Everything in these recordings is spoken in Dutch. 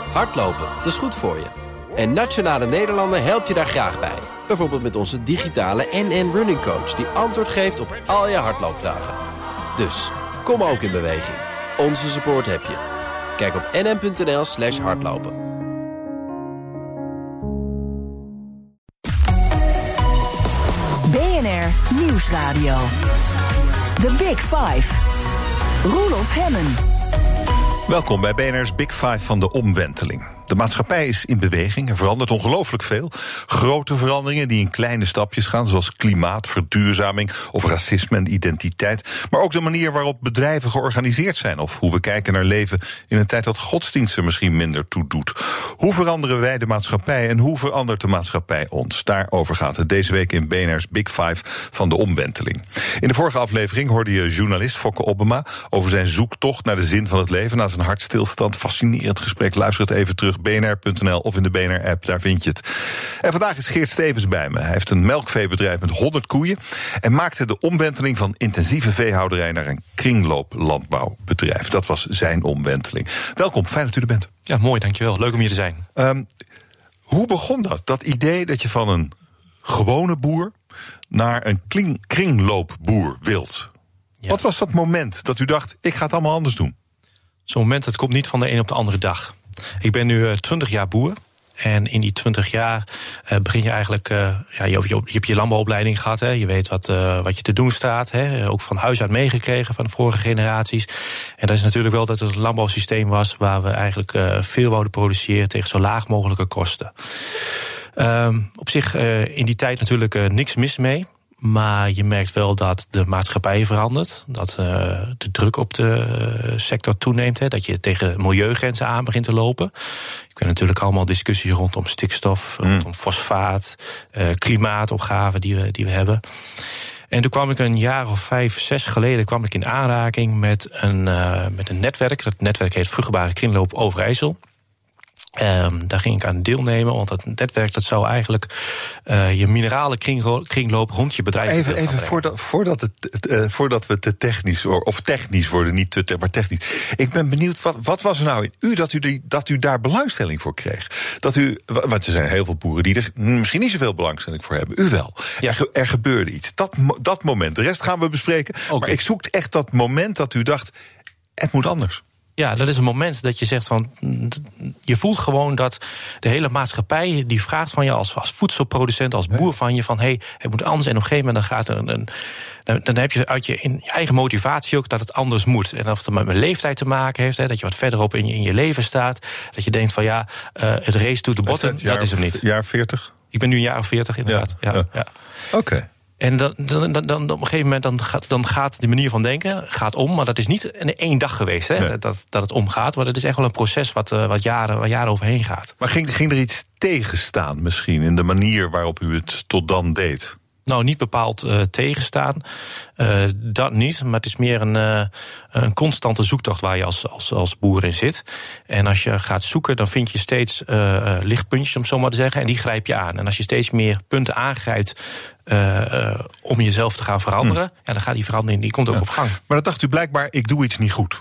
Hardlopen, dat is goed voor je. En Nationale Nederlanden helpt je daar graag bij. Bijvoorbeeld met onze digitale NN Running Coach... die antwoord geeft op al je hardloopvragen. Dus, kom ook in beweging. Onze support heb je. Kijk op nn.nl/hardlopen. BNR Nieuwsradio. The Big Five. Roelof Hemmen. Welkom bij BNR's Big Five van de omwenteling. De maatschappij is in beweging, er verandert ongelooflijk veel. Grote veranderingen die in kleine stapjes gaan, zoals klimaat, verduurzaming of racisme en identiteit. Maar ook de manier waarop bedrijven georganiseerd zijn of hoe we kijken naar leven in een tijd dat godsdienst er misschien minder toe doet. Hoe veranderen wij de maatschappij en hoe verandert de maatschappij ons? Daarover gaat het deze week in BNR's Big Five van de omwenteling. In de vorige aflevering hoorde je journalist Fokke Obbema over zijn zoektocht naar de zin van het leven na zijn hartstilstand. Fascinerend gesprek, luister het even terug. BNR.nl of in de BNR-app, daar vind je het. En vandaag is Geert Stevens bij me. Hij heeft een melkveebedrijf met 100 koeien... en maakte de omwenteling van intensieve veehouderij naar een kringlooplandbouwbedrijf. Dat was zijn omwenteling. Welkom, fijn dat u er bent. Ja, mooi, dankjewel. Leuk om hier te zijn. Hoe begon dat? Dat idee dat je van een gewone boer naar een kringloopboer wilt? Ja. Wat was dat moment dat u dacht, ik ga het allemaal anders doen? Zo'n moment, dat komt niet van de een op de andere dag. Ik ben nu 20 jaar boer. En in die 20 jaar begin je eigenlijk... je hebt je landbouwopleiding gehad. Hè. Je weet wat je te doen staat. Hè. Ook van huis uit meegekregen van de vorige generaties. En dat is natuurlijk wel dat het een landbouwsysteem was... waar we eigenlijk veel wouden produceren tegen zo laag mogelijke kosten. Op zich in die tijd natuurlijk niks mis mee. Maar je merkt wel dat de maatschappij verandert. Dat de druk op de sector toeneemt. Hè, dat je tegen milieugrenzen aan begint te lopen. Je kunt natuurlijk allemaal discussies rondom stikstof, rondom fosfaat, klimaatopgaven die we hebben. En toen kwam ik een jaar of 5, 6 geleden in aanraking met een netwerk. Dat netwerk heet Vruchtbare Kringloop Overijssel. Daar ging ik aan deelnemen, want dat netwerk dat zou eigenlijk je minerale kringloop rond je bedrijf... Even voordat we te technisch, of technisch worden, niet te maar technisch. Ik ben benieuwd, wat was er nou in u dat u daar belangstelling voor kreeg? Want er zijn heel veel boeren die er misschien niet zoveel belangstelling voor hebben. U wel. Ja. Er gebeurde iets. Dat moment. De rest gaan we bespreken. Okay. Maar ik zoek echt dat moment dat u dacht, het moet anders. Ja, dat is een moment dat je zegt van... je voelt gewoon dat de hele maatschappij die vraagt van je als voedselproducent, als boer van je... van het moet anders. En op een gegeven moment dan heb je uit je eigen motivatie ook dat het anders moet. En of het met mijn leeftijd te maken heeft, dat je wat verderop in je leven staat... dat je denkt van het race to the bottom, dat is hem niet. Jaar 40? Ik ben nu een jaar of 40 inderdaad. Ja. Oké. En dan op een gegeven moment dan gaat de manier van denken om. Maar dat is niet in 1 dag geweest dat het omgaat. Maar dat is echt wel een proces waar jaren overheen gaat. Maar ging er iets tegenstaan misschien in de manier waarop u het tot dan deed? Nou, niet bepaald tegenstaan. Dat niet, maar het is meer een constante zoektocht waar je als boer in zit. En als je gaat zoeken, dan vind je steeds lichtpuntjes, om zo maar te zeggen. En die grijp je aan. En als je steeds meer punten aangrijpt om jezelf te gaan veranderen... dan gaat die verandering, die komt ook op gang. Maar dan dacht u blijkbaar, ik doe iets niet goed.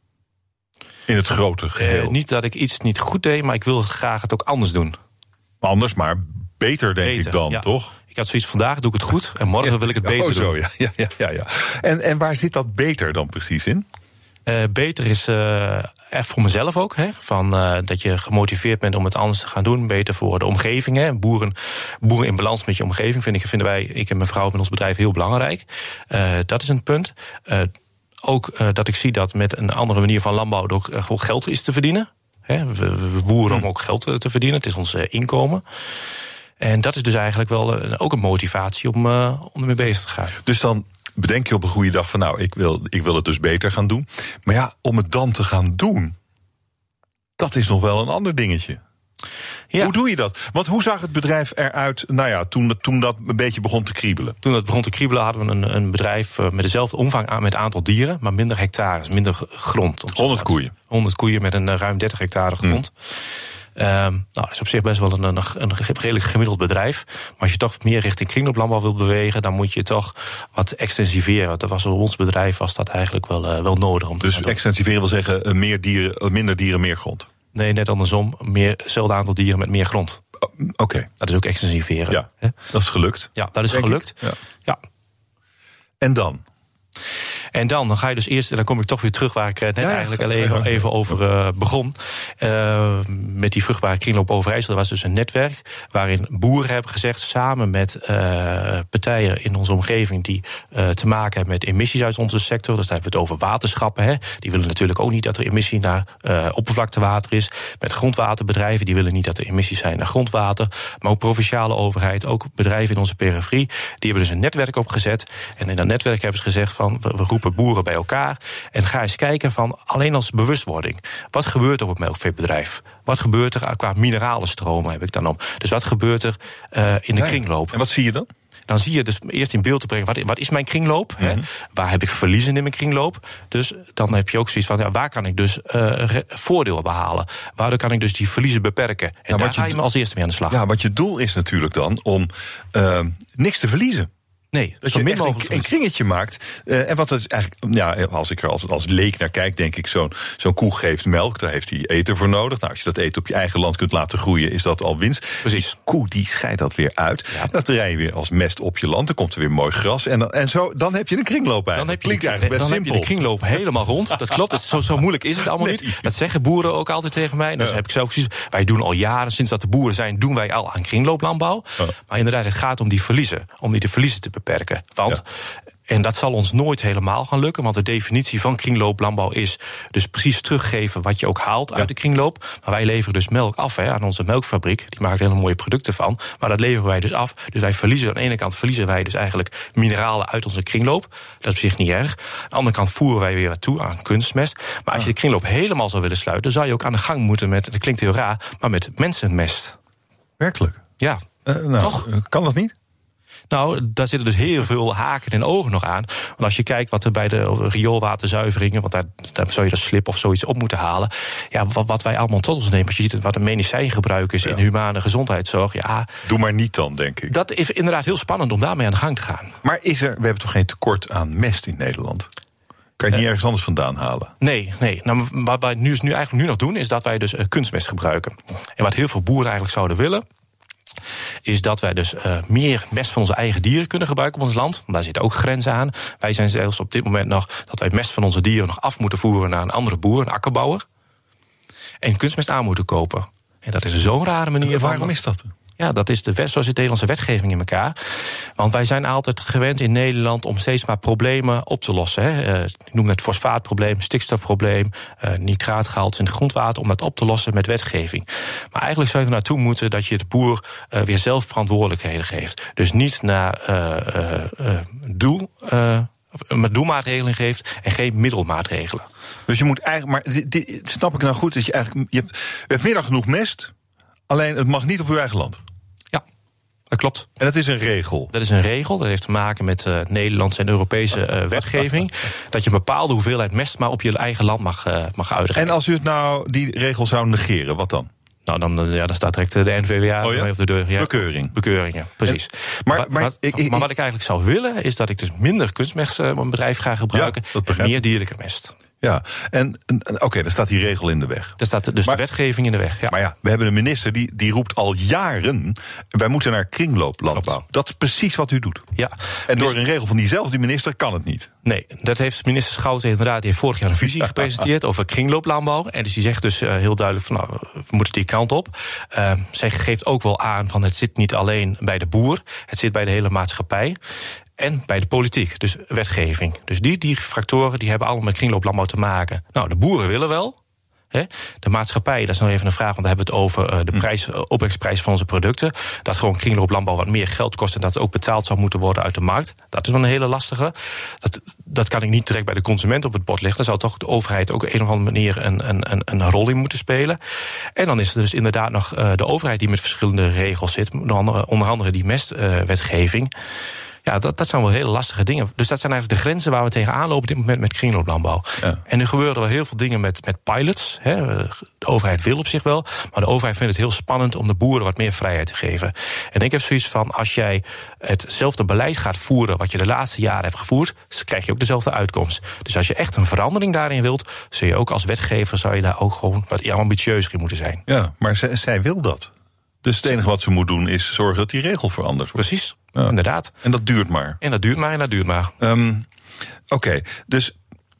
In het grote geheel. Niet dat ik iets niet goed deed, maar ik wil graag het ook anders doen. Anders, maar beter, denk ik dan, toch? Ik had zoiets, vandaag doe ik het goed en morgen wil ik het beter doen. Ja. En waar zit dat beter dan precies in? Beter is echt voor mezelf ook. Dat je gemotiveerd bent om het anders te gaan doen. Beter voor de omgeving. Hè. Boeren in balans met je omgeving vinden wij, ik en mijn vrouw met ons bedrijf, heel belangrijk. Dat is een punt. Ook dat ik zie dat met een andere manier van landbouw er ook gewoon geld is te verdienen. We boeren om ook geld te verdienen. Het is ons inkomen. En dat is dus eigenlijk wel ook een motivatie om ermee bezig te gaan. Dus dan bedenk je op een goede dag van ik wil het dus beter gaan doen. Maar ja, om het dan te gaan doen, dat is nog wel een ander dingetje. Ja. Hoe doe je dat? Want hoe zag het bedrijf eruit toen dat een beetje begon te kriebelen? Toen dat begon te kriebelen hadden we een bedrijf met dezelfde omvang aan met aantal dieren, maar minder hectares, minder grond. 100 koeien? 100 koeien met een ruim 30 hectare grond. Dat is op zich best wel een redelijk gemiddeld bedrijf. Maar als je toch meer richting kringlooplandbouw wilt bewegen, dan moet je toch wat extensiveren. Dat was op ons bedrijf was dat eigenlijk wel nodig. Dus extensiveren wil zeggen minder dieren, meer grond? Nee, net andersom. Hetzelfde aantal dieren met meer grond. Oké. Dat is ook extensiveren. Ja, dat is gelukt. Ja, dat is gelukt. Ja. En dan? En dan ga je dus eerst, en dan kom ik toch weer terug waar ik net eigenlijk even over begon. Met die vruchtbare kringloop Overijssel. Er was dus een netwerk waarin boeren hebben gezegd, samen met partijen in onze omgeving die te maken hebben met emissies uit onze sector. Dus daar hebben we het over waterschappen. Hè. Die willen natuurlijk ook niet dat er emissie naar oppervlaktewater is. Met grondwaterbedrijven, die willen niet dat er emissies zijn naar grondwater. Maar ook provinciale overheid, ook bedrijven in onze periferie. Die hebben dus een netwerk opgezet. En in dat netwerk hebben ze gezegd van, we roepen boeren bij elkaar en ga eens kijken van alleen als bewustwording. Wat gebeurt er op het melkveebedrijf? Wat gebeurt er qua mineralenstromen, heb ik dan om? Dus wat gebeurt er in de kringloop? En wat zie je dan? Dan zie je dus eerst in beeld te brengen, wat is mijn kringloop? Mm-hmm. Hè? Waar heb ik verliezen in mijn kringloop? Dus dan heb je ook zoiets van, waar kan ik dus voordeel behalen? Waardoor kan ik dus die verliezen beperken? En daar ga je als eerste mee aan de slag. Ja, wat je doel is natuurlijk dan om niks te verliezen. Nee, dat je echt een kringetje maakt. En wat is eigenlijk, als ik er als leek naar kijk, denk ik, zo'n koe geeft melk, daar heeft hij eten voor nodig. Nou, als je dat eten op je eigen land kunt laten groeien, is dat al winst. Precies. Die koe die scheidt dat weer uit. Ja. Dat rij je weer als mest op je land. Dan komt er weer mooi gras. En zo, dan heb je een kringloop bij. Klinkt eigenlijk best simpel. Dan heb je de kringloop helemaal rond. Dat klopt. Zo moeilijk is het allemaal niet. Dat zeggen boeren ook altijd tegen mij. Dus heb ik zelf gezien. Wij doen al jaren, sinds dat de boeren zijn, doen wij al aan kringlooplandbouw. Maar inderdaad, het gaat om die verliezen. Om die de verliezen te beperken. Want en dat zal ons nooit helemaal gaan lukken, want de definitie van kringlooplandbouw is dus precies teruggeven wat je ook haalt uit de kringloop. Maar wij leveren dus melk af aan onze melkfabriek. Die maakt hele mooie producten van. Maar dat leveren wij dus af. Dus wij verliezen, aan de ene kant verliezen wij dus eigenlijk mineralen uit onze kringloop. Dat is op zich niet erg. Aan de andere kant voeren wij weer wat toe aan kunstmest. Maar als je de kringloop helemaal zou willen sluiten, dan zou je ook aan de gang moeten met, dat klinkt heel raar, maar met mensenmest. Werkelijk? Ja. Toch? Kan dat niet? Nou, daar zitten dus heel veel haken en ogen nog aan. Want als je kijkt wat er bij de rioolwaterzuiveringen, want daar zou je dat slip of zoiets op moeten halen. Ja, wat wij allemaal tot ons nemen. Als je ziet wat een medicijngebruik is in humane gezondheidszorg. Ja, doe maar niet dan, denk ik. Dat is inderdaad heel spannend om daarmee aan de gang te gaan. Maar we hebben toch geen tekort aan mest in Nederland? Kan je het niet ergens anders vandaan halen? Nee. Nou, wat wij nu eigenlijk nog doen, is dat wij dus kunstmest gebruiken. En wat heel veel boeren eigenlijk zouden willen, is dat wij dus meer mest van onze eigen dieren kunnen gebruiken op ons land. Want daar zitten ook grenzen aan. Wij zijn zelfs op dit moment nog dat wij mest van onze dieren nog af moeten voeren naar een andere boer, een akkerbouwer. En kunstmest aan moeten kopen. En dat is zo'n rare manier van. Waarom is dat? Ja, dat is zo zit de Nederlandse wetgeving in elkaar. Want wij zijn altijd gewend in Nederland om steeds maar problemen op te lossen. Hè. Ik noem het fosfaatprobleem, stikstofprobleem, nitraatgehalte in het grondwater, om dat op te lossen met wetgeving. Maar eigenlijk zou je er naartoe moeten dat je de boer weer zelf verantwoordelijkheden geeft. Dus niet naar doelmaatregelen geeft en geen middelmaatregelen. Dus je moet eigenlijk, maar dit snap ik nou goed, dat je eigenlijk, je hebt meer dan genoeg mest, alleen het mag niet op uw eigen land. Ja, dat klopt. En dat is een regel? Dat is een regel, dat heeft te maken met Nederlandse en Europese wetgeving. Dat je een bepaalde hoeveelheid mest maar op je eigen land mag uitrekenen. En als u het nou die regel zou negeren, wat dan? Nou, dan staat direct de NVWA op de deur. Ja. Bekeuring, ja, precies. Maar wat ik eigenlijk zou willen, is dat ik dus minder kunstmest op mijn bedrijf ga gebruiken en meer dierlijke mest. Ja, en daar staat die regel in de weg. Daar staat dus de wetgeving in de weg. Ja. Maar ja, we hebben een minister die roept al jaren, wij moeten naar kringlooplandbouw. Klopt. Dat is precies wat u doet. Ja. En door een regel van diezelfde minister kan het niet. Nee, dat heeft minister Schouten inderdaad, die heeft vorig jaar een visie gepresenteerd over kringlooplandbouw. En dus die zegt dus heel duidelijk van, we moeten die kant op. Zij geeft ook wel aan van, het zit niet alleen bij de boer, het zit bij de hele maatschappij. En bij de politiek, dus wetgeving. Dus die factoren die hebben allemaal met kringlooplandbouw te maken. Nou, de boeren willen wel. Hè. De maatschappij, dat is nog even een vraag, want dan hebben we het over de opbrengstprijs van onze producten. Dat gewoon kringlooplandbouw wat meer geld kost en dat het ook betaald zou moeten worden uit de markt. Dat is wel een hele lastige. Dat kan ik niet direct bij de consument op het bord leggen. Daar zou toch de overheid ook op een of andere manier een rol in moeten spelen. En dan is er dus inderdaad nog de overheid die met verschillende regels zit. Onder andere die mestwetgeving. Ja, dat zijn wel hele lastige dingen. Dus dat zijn eigenlijk de grenzen waar we tegenaan lopen op dit moment met kringlooplandbouw. Ja. En nu gebeuren er wel heel veel dingen met pilots. Hè. De overheid wil op zich wel, maar de overheid vindt het heel spannend om de boeren wat meer vrijheid te geven. En ik heb zoiets van, als jij hetzelfde beleid gaat voeren wat je de laatste jaren hebt gevoerd, dan krijg je ook dezelfde uitkomst. Dus als je echt een verandering daarin wilt, zul je ook als wetgever zou je daar ook gewoon wat ambitieuzer in moeten zijn. Ja, maar zij wil dat. Dus het enige wat ze moet doen is zorgen dat die regel verandert. Precies, inderdaad. En dat duurt maar. Oké, dus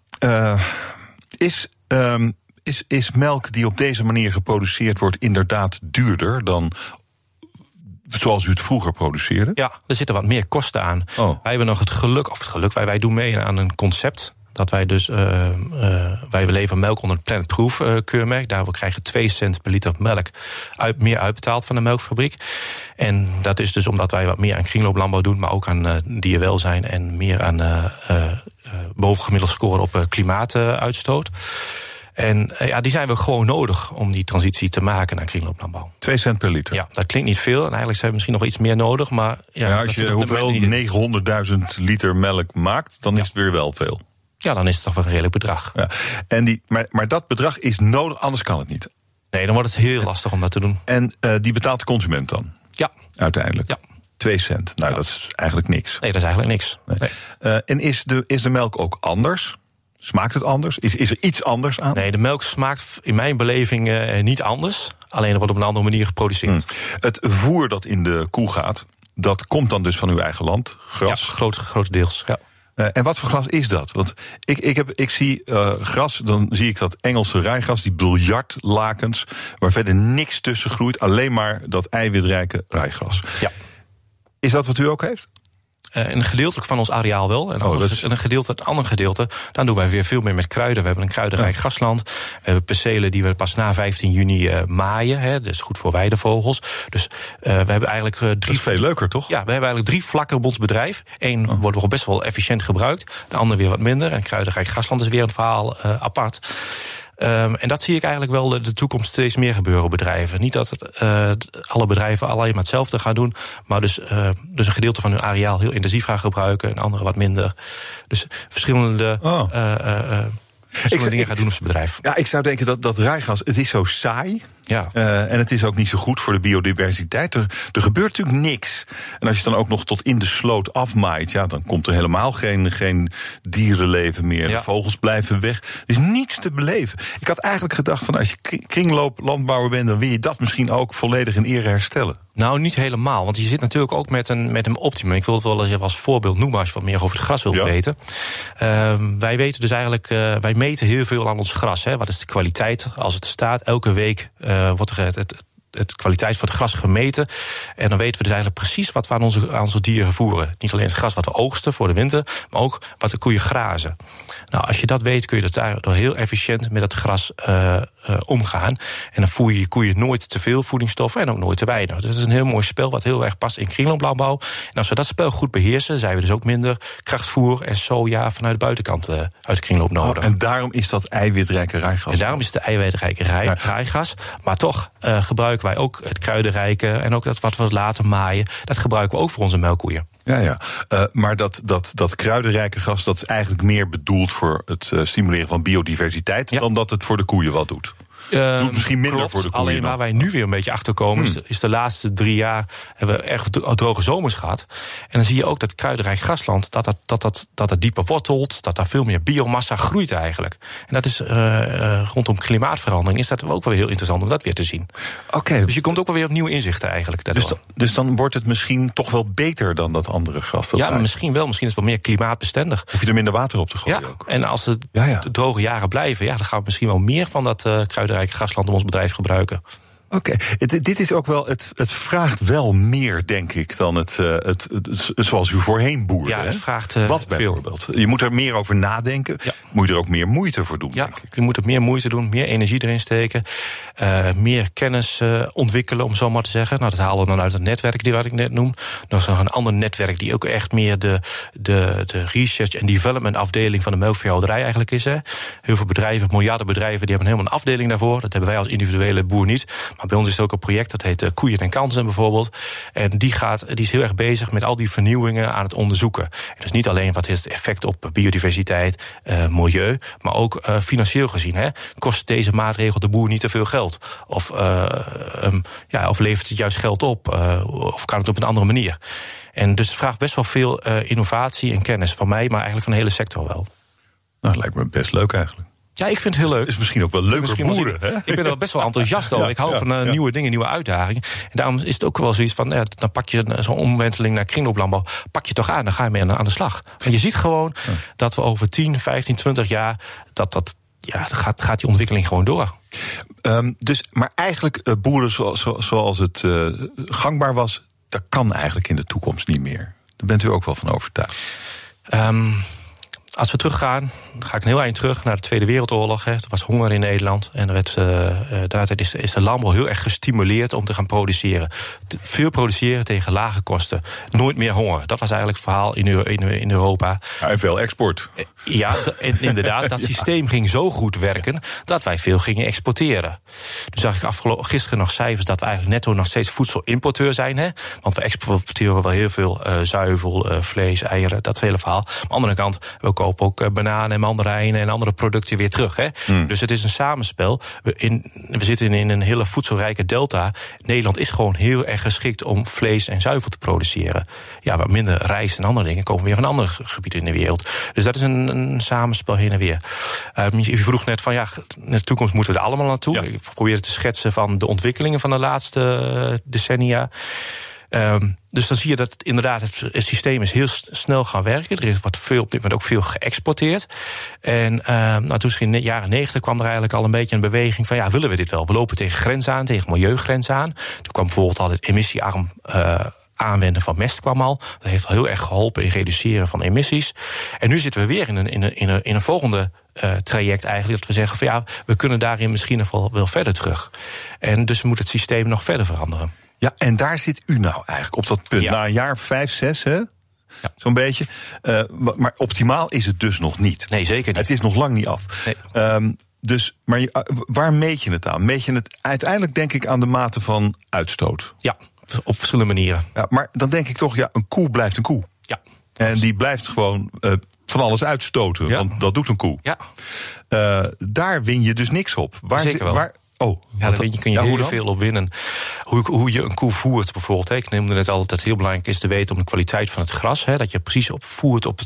is melk die op deze manier geproduceerd wordt inderdaad duurder dan zoals u het vroeger produceerde? Ja, er zitten wat meer kosten aan. Wij hebben nog het geluk, wij doen mee aan een concept. Dat wij dus, wij leveren melk onder het Planet Proof keurmerk. Daarvoor krijgen 2 cent per liter melk meer uitbetaald van de melkfabriek. En dat is dus omdat wij wat meer aan kringlooplandbouw doen, maar ook aan dierwelzijn en meer aan bovengemiddeld scoren op klimaatuitstoot. En die zijn we gewoon nodig om die transitie te maken naar kringlooplandbouw. 2 cent per liter? Ja, dat klinkt niet veel. En eigenlijk zijn we misschien nog iets meer nodig. Maar als je hoeveel 900.000 liter melk maakt, dan is het weer wel veel. Ja, dan is het toch wel een redelijk bedrag. Ja. En maar dat bedrag is nodig, anders kan het niet. Nee, dan wordt het heel lastig om dat te doen. En die betaalt de consument dan? Ja. Uiteindelijk? Ja. 2 cent. Nou, dat is eigenlijk niks. Nee, dat is eigenlijk niks. Nee. En is de melk ook anders? Smaakt het anders? Is er iets anders aan? Nee, de melk smaakt in mijn beleving niet anders. Alleen er wordt op een andere manier geproduceerd. Het voer dat in de koe gaat, dat komt dan dus van uw eigen land? Gras? Ja, grotendeels, ja. En wat voor gras is dat? Want ik zie gras, dan zie ik dat Engelse rijgras, die biljartlakens, waar verder niks tussen groeit, alleen maar dat eiwitrijke rijgras. Ja. Is dat wat u ook heeft? Een gedeeltelijk van ons areaal wel. En het andere gedeelte, dan doen wij weer veel meer met kruiden. We hebben een kruidenrijk grasland. We hebben percelen die we pas na 15 juni maaien. Dat is goed voor weidevogels. Dus we hebben eigenlijk 3... Dat is veel leuker, toch? Ja, we hebben eigenlijk 3 vlakken op ons bedrijf. Eén wordt wel best wel efficiënt gebruikt. De andere weer wat minder. En kruidenrijk grasland is weer een verhaal apart. En dat zie ik eigenlijk wel de toekomst steeds meer gebeuren op bedrijven. Niet dat alle bedrijven alleen maar hetzelfde gaan doen, maar dus een gedeelte van hun areaal heel intensief gaan gebruiken en andere wat minder. Dus verschillende dingen gaan doen op zijn bedrijf. Ja, ik zou denken dat rijgras, het is zo saai. Ja. En het is ook niet zo goed voor de biodiversiteit. Er gebeurt natuurlijk niks. En als je dan ook nog tot in de sloot afmaait, dan komt er helemaal geen dierenleven meer. Ja. De vogels blijven weg. Er is niets te beleven. Ik had eigenlijk gedacht van als je kringlooplandbouwer bent, dan wil je dat misschien ook volledig in ere herstellen. Nou, niet helemaal. Want je zit natuurlijk ook met een optimum. Ik wil het wel eens als voorbeeld noemen als je wat meer over het gras wilt weten. Wij weten dus eigenlijk, wij meten heel veel aan ons gras. Hè. Wat is de kwaliteit als het staat? Elke week wordt er het kwaliteit van het gras gemeten. En dan weten we dus eigenlijk precies wat we aan onze dieren voeren. Niet alleen het gras wat we oogsten voor de winter, maar ook wat de koeien grazen. Nou, als je dat weet, kun je dus daardoor heel efficiënt met het gras omgaan. En dan voer je koeien nooit te veel voedingsstoffen en ook nooit te weinig. Dus dat is een heel mooi spel wat heel erg past in kringlooplandbouw. En als we dat spel goed beheersen, zijn we dus ook minder krachtvoer en soja vanuit de buitenkant uit de kringloop nodig. En daarom is dat eiwitrijke rijgras. En daarom is het de eiwitrijke rijgras. Maar toch gebruiken wij ook het kruidenrijke en ook dat wat we laten maaien. Dat gebruiken we ook voor onze melkkoeien. Ja. Maar dat kruidenrijke gras, dat is eigenlijk meer bedoeld voor het stimuleren van biodiversiteit dan dat het voor de koeien wat doet. Doet misschien minder voor de koeien. Alleen waar wij nu weer een beetje achter komen, is de laatste 3 jaar hebben we echt droge zomers gehad. En dan zie je ook dat kruidenrijk grasland, dat het dieper wortelt, dat daar veel meer biomassa groeit eigenlijk. En dat is rondom klimaatverandering is dat ook wel heel interessant om dat weer te zien. Okay. Dus je komt ook wel weer op nieuwe inzichten eigenlijk. Dus dan wordt het misschien toch wel beter dan dat andere gras? Maar misschien wel. Misschien is het wel meer klimaatbestendig. Hoef je er minder water op te gooien ook. En als de droge jaren blijven, dan gaan we misschien wel meer van dat kruidenrijk grasland om ons bedrijf gebruiken. Oké, dit is ook wel, het vraagt wel meer, denk ik, dan het zoals u voorheen boerde. Ja, het vraagt wat bijvoorbeeld? Je moet er meer over nadenken. Ja. Moet je er ook meer moeite voor doen, denk ik. Je moet er meer moeite doen, meer energie erin steken. meer kennis ontwikkelen, om zo maar te zeggen. Nou, dat halen we dan uit het netwerk die wat ik net noem. Dan is er nog een ander netwerk die ook echt meer de research en development afdeling van de melkveehouderij eigenlijk is. Hè. Heel veel bedrijven, miljarden bedrijven, die hebben helemaal een afdeling daarvoor. Dat hebben wij als individuele boer niet. Maar bij ons is er ook een project, dat heet Koeien en Kansen bijvoorbeeld. En die is heel erg bezig met al die vernieuwingen aan het onderzoeken. En dat is niet alleen wat is het effect op biodiversiteit, milieu, maar ook financieel gezien. Hè. Kost deze maatregel de boer niet te veel geld? Of levert het juist geld op? Of kan het op een andere manier? En dus het vraagt best wel veel innovatie en kennis van mij, maar eigenlijk van de hele sector wel. Nou, lijkt me best leuk eigenlijk. Ja, ik vind het heel leuk. Het is misschien ook wel leuker boeren. Hè? Ik ben er best wel enthousiast over. Ik hou van nieuwe dingen, nieuwe uitdagingen. En daarom is het ook wel zoiets van, dan pak je zo'n omwenteling naar kringlooplandbouw, pak je toch aan, dan ga je mee aan de slag. Want je ziet gewoon dat we over 10, 15, 20 jaar, gaat die ontwikkeling gewoon door. Maar eigenlijk boeren zoals het gangbaar was, dat kan eigenlijk in de toekomst niet meer. Daar bent u ook wel van overtuigd. Als we teruggaan, dan ga ik een heel eind terug naar de Tweede Wereldoorlog. Er was honger in Nederland en daaruit is de landbouw heel erg gestimuleerd om te gaan produceren. Veel produceren tegen lage kosten. Nooit meer honger. Dat was eigenlijk het verhaal in Europa. Ja, en veel export. Ja, inderdaad. Dat systeem ging zo goed werken dat wij veel gingen exporteren. Toen zag ik gisteren nog cijfers dat we eigenlijk netto nog steeds voedselimporteur zijn. Hè? Want we exporteren wel heel veel zuivel, vlees, eieren, dat hele verhaal. Maar aan de andere kant, we kopen ook bananen en mandarijnen en andere producten weer terug. Hè? Dus het is een samenspel. We zitten in een hele voedselrijke delta. Nederland is gewoon heel erg geschikt om vlees en zuivel te produceren. Ja, wat minder rijst en andere dingen komen weer van andere gebieden in de wereld. Dus dat is een samenspel heen en weer. Je vroeg net van, in de toekomst moeten we er allemaal naartoe. Ja. Ik probeer te schetsen van de ontwikkelingen van de laatste decennia. Dus dan zie je dat inderdaad het systeem is heel snel gaan werken. Er wordt op dit moment ook veel geëxporteerd. En toen in de jaren 90 kwam er eigenlijk al een beetje een beweging van, willen we dit wel? We lopen tegen grens aan, tegen milieugrens aan. Toen kwam bijvoorbeeld al het emissiearm aanwenden van mest kwam al. Dat heeft al heel erg geholpen in reduceren van emissies. En nu zitten we weer in een volgende traject eigenlijk, dat we zeggen van we kunnen daarin misschien nog wel verder terug. En dus moet het systeem nog verder veranderen. Ja, en daar zit u nou eigenlijk op dat punt. Na een jaar 5, 6, hè? Ja. Zo'n beetje. Maar optimaal is het dus nog niet. Nee, zeker niet. Het is nog lang niet af. Nee. Maar waar meet je het aan? Meet je het uiteindelijk, denk ik, aan de mate van uitstoot? Ja, op verschillende manieren. Ja, maar dan denk ik toch, een koe blijft een koe. Ja. En die blijft gewoon van alles uitstoten, want dat doet een koe. Ja. Daar win je dus niks op. Zeker wel. Daar kun je heel veel op winnen. Hoe je een koe voert bijvoorbeeld. Ik noemde net al dat het heel belangrijk is te weten om de kwaliteit van het gras. Dat je precies voert op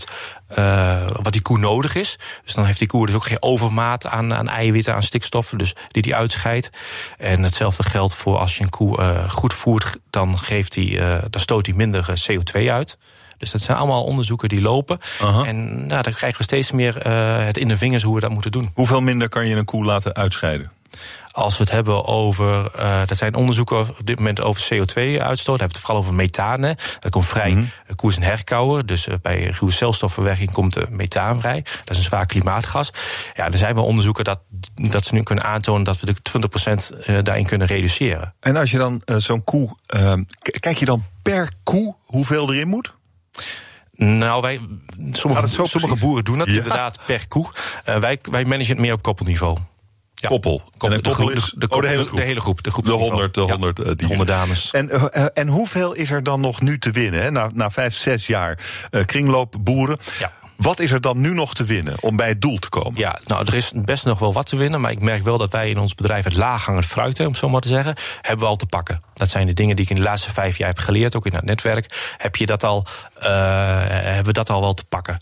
wat die koe nodig is. Dus dan heeft die koe dus ook geen overmaat aan eiwitten, aan stikstoffen, dus die uitscheidt. En hetzelfde geldt voor als je een koe goed voert, dan stoot hij minder CO2 uit. Dus dat zijn allemaal onderzoeken die lopen. En dan krijgen we steeds meer het in de vingers hoe we dat moeten doen. Hoeveel minder kan je een koe laten uitscheiden? Als we het hebben over, er zijn onderzoeken op dit moment over CO2-uitstoot. Dan hebben we het vooral over methaan. Dat komt vrij. Koe is een herkauwer, dus bij ruwe celstofverwerking komt methaan vrij. Dat is een zwaar klimaatgas. Ja, er zijn wel onderzoeken dat ze nu kunnen aantonen dat we de 20% daarin kunnen reduceren. En als je dan zo'n koe, kijk je dan per koe hoeveel erin moet? Nou, sommige boeren doen dat inderdaad per koe. Wij managen het meer op koppelniveau. Ja. Koppel. De hele groep. De 100 dames. En hoeveel is er dan nog nu te winnen? Hè? Na 5, 6 jaar kringloopboeren. Ja. Wat is er dan nu nog te winnen om bij het doel te komen? Ja, nou, er is best nog wel wat te winnen. Maar ik merk wel dat wij in ons bedrijf het laaghangend fruit, om zo maar te zeggen, hebben we al te pakken. Dat zijn de dingen die ik in de laatste 5 jaar heb geleerd, ook in het netwerk. Hebben we dat al wel te pakken.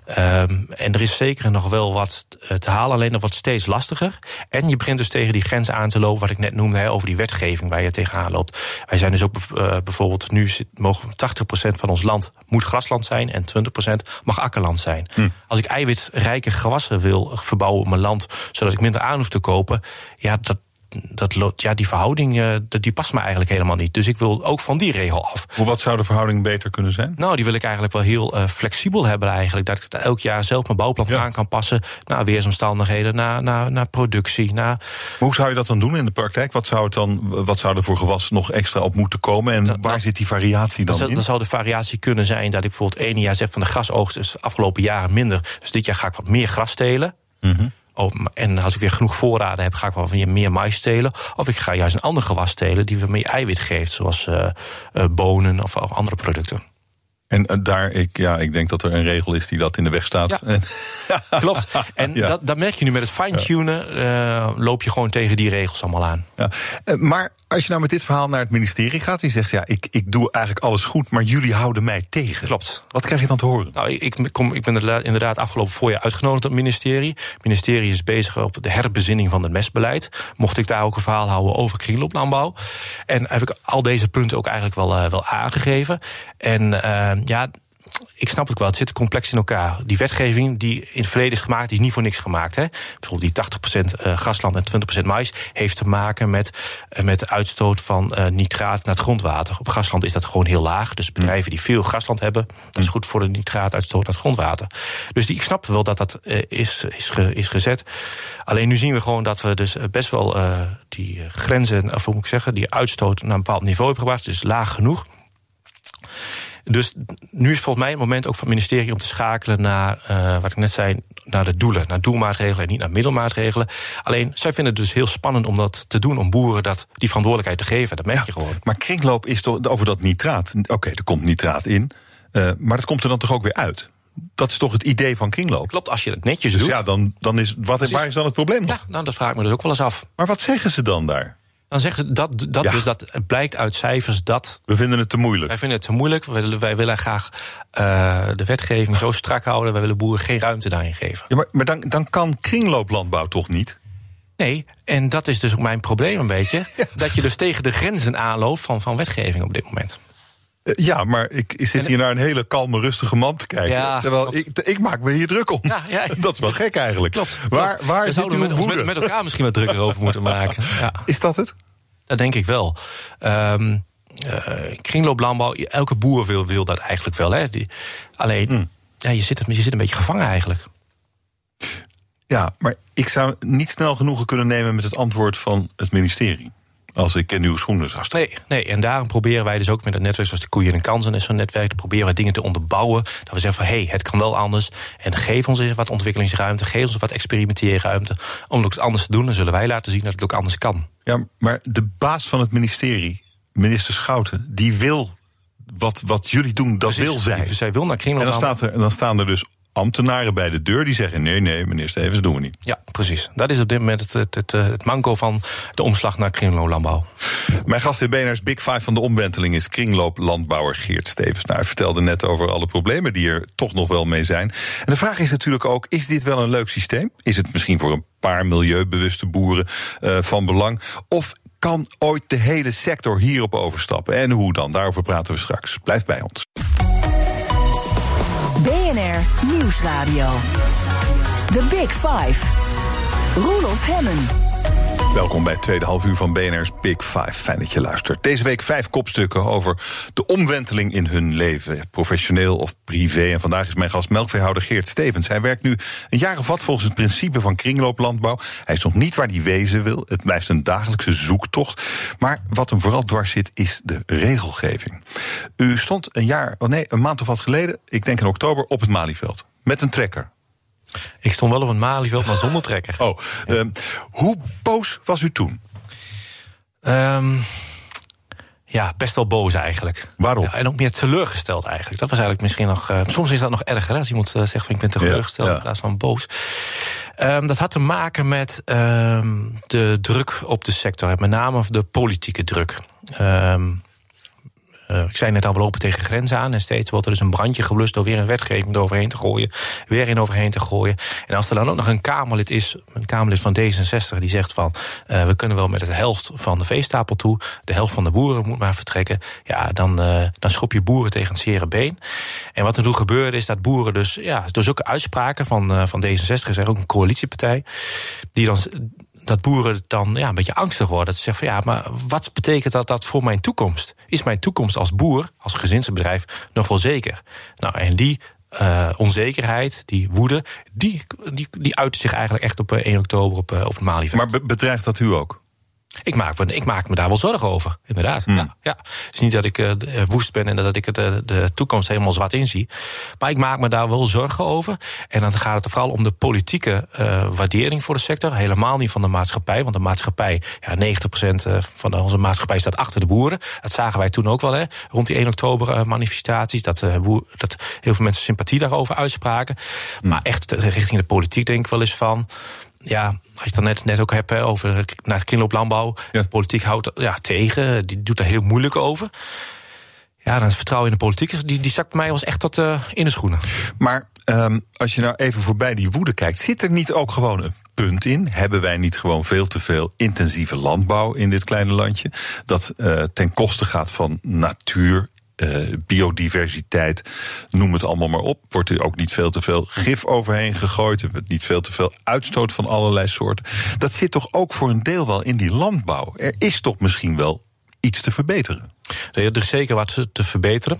En er is zeker nog wel wat te halen, alleen dat wordt steeds lastiger. En je begint dus tegen die grens aan te lopen, wat ik net noemde, over die wetgeving waar je tegenaan loopt. Wij zijn dus ook bijvoorbeeld, nu mogen 80% van ons land moet grasland zijn en 20% mag akkerland zijn. Als ik eiwitrijke gewassen wil verbouwen op mijn land, zodat ik minder aan hoef te kopen, die verhouding die past me eigenlijk helemaal niet. Dus ik wil ook van die regel af. Wat zou de verhouding beter kunnen zijn? Nou, die wil ik eigenlijk wel heel flexibel hebben eigenlijk. Dat ik elk jaar zelf mijn bouwplan aan kan passen naar weersomstandigheden, naar productie. Maar hoe zou je dat dan doen in de praktijk? Wat zou er voor gewas nog extra op moeten komen? En waar zit die variatie dan in? Dan zou de variatie kunnen zijn dat ik bijvoorbeeld 1 jaar zeg van de grasoogst is de afgelopen jaren minder. Dus dit jaar ga ik wat meer gras telen. Mm-hmm. En als ik weer genoeg voorraden heb, ga ik wel weer meer mais telen. Of ik ga juist een ander gewas telen die weer meer eiwit geeft, zoals bonen of andere producten. En ik denk dat er een regel is die dat in de weg staat. Ja. Klopt. En dat merk je nu met het fine-tunen. Loop je gewoon tegen die regels allemaal aan. Ja. Maar als je nou met dit verhaal naar het ministerie gaat, die zegt ik doe eigenlijk alles goed, maar jullie houden mij tegen. Klopt. Wat krijg je dan te horen? Nou, ik ben inderdaad afgelopen voorjaar uitgenodigd op het ministerie. Het ministerie is bezig op de herbezinning van het mestbeleid. Mocht ik daar ook een verhaal houden over kringlooplandbouw. En heb ik al deze punten ook eigenlijk wel aangegeven. En ik snap het wel, het zit complex in elkaar. Die wetgeving die in het verleden is gemaakt, die is niet voor niks gemaakt. Hè? Bijvoorbeeld die 80% grasland en 20% mais heeft te maken met de uitstoot van nitraat naar het grondwater. Op grasland is dat gewoon heel laag. Dus bedrijven die veel grasland hebben, dat is goed voor de nitraatuitstoot naar het grondwater. Dus ik snap wel dat is gezet. Alleen nu zien we gewoon dat we dus best wel die grenzen, of hoe moet ik zeggen, die uitstoot naar een bepaald niveau hebben gebracht. Dus laag genoeg. Dus nu is volgens mij het moment ook van het ministerie om te schakelen naar, wat ik net zei, naar de doelen. Naar doelmaatregelen en niet naar middelmaatregelen. Alleen, zij vinden het dus heel spannend om dat te doen, om boeren die verantwoordelijkheid te geven. Dat merk je gewoon. Maar kringloop is toch over dat nitraat. Oké, er komt nitraat in, maar dat komt er dan toch ook weer uit? Dat is toch het idee van kringloop? Klopt, als je het netjes doet. Ja, dan is waar is dan het probleem nog? Ja, nou, dat vraag ik me dus ook wel eens af. Maar wat zeggen ze dan daar? Dan zeggen ze dus dat het blijkt uit cijfers dat. We vinden het te moeilijk. Wij vinden het te moeilijk. Wij willen graag de wetgeving zo strak houden. Wij willen boeren geen ruimte daarin geven. Ja, maar dan kan kringlooplandbouw toch niet? Nee, en dat is dus ook mijn probleem een beetje. Ja. Dat je dus tegen de grenzen aanloopt van wetgeving op dit moment. Ja, maar ik zit hier naar een hele kalme, rustige man te kijken. Ja, terwijl ik maak me hier druk om. Ja. Dat is wel gek eigenlijk. Klopt. Waar zit uw woede? Met elkaar misschien wat drukker over moeten maken. Ja. Is dat het? Dat denk ik wel. Kringlooplandbouw, elke boer wil dat eigenlijk wel. Hè. Alleen, je zit een beetje gevangen eigenlijk. Ja, maar ik zou niet snel genoegen kunnen nemen met het antwoord van het ministerie. Als ik in uw schoenen zou staan. Nee, en daarom proberen wij dus ook met een netwerk zoals de Koeien en Kansen is zo'n netwerk, te proberen wij dingen te onderbouwen. Dat we zeggen van het kan wel anders. En geef ons eens wat ontwikkelingsruimte, geef ons wat experimenteerruimte. Om het anders te doen, dan zullen wij laten zien dat het ook anders kan. Ja, maar de baas van het ministerie, minister Schouten, die wil wat jullie doen, dat wil zij. Zij wil naar kringlooplandbouw. En dan staan er dus ambtenaren bij de deur die zeggen nee, meneer Stevens, doen we niet. Ja, precies. Dat is op dit moment het manco van de omslag naar kringlooplandbouw. Mijn gast in BNR's Big Five van de omwenteling is kringlooplandbouwer Geert Stevens. Nou, hij vertelde net over alle problemen die er toch nog wel mee zijn. En de vraag is natuurlijk ook, is dit wel een leuk systeem? Is het misschien voor een paar milieubewuste boeren van belang? Of kan ooit de hele sector hierop overstappen? En hoe dan? Daarover praten we straks. Blijf bij ons. BNR Nieuwsradio. The Big Five. Roelof Hemmen. Welkom bij het tweede halfuur van BNR's Big Five. Fijn dat je luistert. Deze week 5 kopstukken over de omwenteling in hun leven. Professioneel of privé. En vandaag is mijn gast melkveehouder Geert Stevens. Hij werkt nu een jaar of wat volgens het principe van kringlooplandbouw. Hij is nog niet waar hij wezen wil. Het blijft een dagelijkse zoektocht. Maar wat hem vooral dwars zit, is de regelgeving. U stond een maand of wat geleden, ik denk in oktober, op het Malieveld. Met een trekker. Ik stond wel op een Malieveld, maar zonder trekker. Hoe boos was u toen? Best wel boos eigenlijk. Waarom? En ook meer teleurgesteld eigenlijk. Dat was eigenlijk misschien nog. Soms is dat nog erger, als iemand zegt van ik ben teleurgesteld in plaats van boos. Dat had te maken met de druk op de sector. Met name de politieke druk. Ik zei net al, we lopen tegen grenzen aan. En steeds wordt er dus een brandje geblust door weer een wetgeving eroverheen te gooien. Weer in overheen te gooien. En als er dan ook nog een Kamerlid is, een Kamerlid van D66, die zegt van we kunnen wel met de helft van de veestapel toe. De helft van de boeren moet maar vertrekken. Ja, dan schop je boeren tegen het zere been. En wat er toen gebeurde is dat boeren dus, door zulke uitspraken van D66, is er ook een coalitiepartij, die dan dat boeren dan een beetje angstig worden. Dat ze zeggen van maar wat betekent dat voor mijn toekomst? Is mijn toekomst als boer, als gezinsbedrijf, nog wel zeker? Nou, en die onzekerheid, die woede, die uit zich eigenlijk echt op 1 oktober op het Malieveld. Maar bedreigt dat u ook? Ik maak me daar wel zorgen over, inderdaad. Ja. Het is niet dat ik woest ben en dat ik de toekomst helemaal zwart inzie. Maar ik maak me daar wel zorgen over. En dan gaat het er vooral om de politieke waardering voor de sector. Helemaal niet van de maatschappij. Want de maatschappij, 90% van onze maatschappij staat achter de boeren. Dat zagen wij toen ook wel, rond die 1 oktober manifestaties. Dat heel veel mensen sympathie daarover uitspraken. Maar echt richting de politiek denk ik wel eens van... Ja, als je het dan net ook hebt over naar het kringlooplandbouw. Ja. De politiek houdt tegen, die doet er heel moeilijk over. Ja, dan het vertrouwen in de politiek, die zakt bij mij was echt tot in de schoenen. Maar als je nou even voorbij die woede kijkt, zit er niet ook gewoon een punt in? Hebben wij niet gewoon veel te veel intensieve landbouw in dit kleine landje? Dat ten koste gaat van natuur, biodiversiteit, noem het allemaal maar op. Wordt er ook niet veel te veel gif overheen gegooid? Er wordt niet veel te veel uitstoot van allerlei soorten. Dat zit toch ook voor een deel wel in die landbouw? Er is toch misschien wel iets te verbeteren? Er is zeker wat te verbeteren.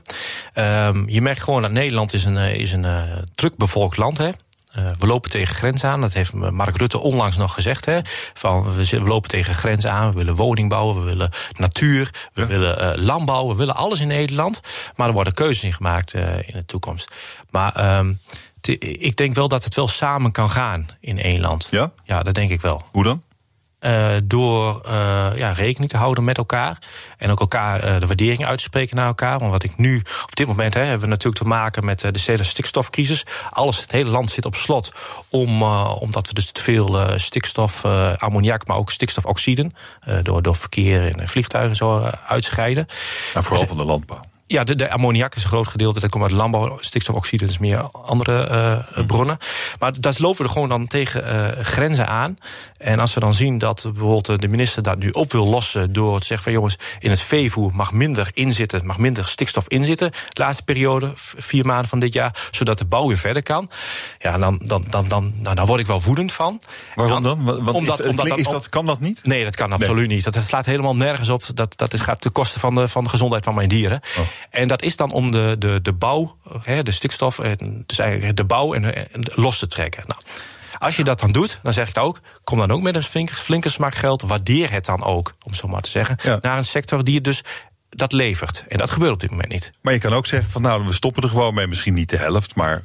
Je merkt gewoon dat Nederland is een druk bevolkt land, hè. We lopen tegen grens aan, dat heeft Mark Rutte onlangs nog gezegd. We lopen tegen grens aan, we willen woning bouwen, we willen natuur, we willen landbouw, we willen alles in Nederland. Maar er worden keuzes in gemaakt in de toekomst. Maar ik denk wel dat het wel samen kan gaan in één land. Ja? Ja, dat denk ik wel. Hoe dan? Door rekening te houden met elkaar. En ook elkaar de waardering uit te spreken naar elkaar. Want wat ik nu, op dit moment hebben we natuurlijk te maken met de stedelijke stikstofcrisis. Het hele land zit op slot. Omdat we dus te veel stikstof, ammoniak, maar ook stikstofoxiden. Door verkeer en vliegtuigen zo uitscheiden. En vooral van de landbouw. Ja, de ammoniak is een groot gedeelte. Dat komt uit de landbouw. Stikstofoxide is meer andere bronnen. Maar daar lopen we er gewoon dan tegen grenzen aan. En als we dan zien dat bijvoorbeeld de minister dat nu op wil lossen door te zeggen van jongens, in het veevoer mag minder stikstof inzitten. De laatste periode, 4 maanden van dit jaar, zodat de bouw weer verder kan. Ja, dan word ik wel woedend van. Waarom dan? Kan dat niet? Nee, dat kan absoluut niet. Dat slaat helemaal nergens op. Dat gaat ten koste van de gezondheid van mijn dieren. Oh. En dat is dan om de bouw, de stikstof, dus eigenlijk de bouw en los te trekken. Nou, als je dat dan doet, dan zeg ik ook, kom dan ook met een flinke smak geld, waardeer het dan ook, om zo maar te zeggen, naar een sector die het dus dat levert. En dat gebeurt op dit moment niet. Maar je kan ook zeggen van we stoppen er gewoon mee, misschien niet de helft, maar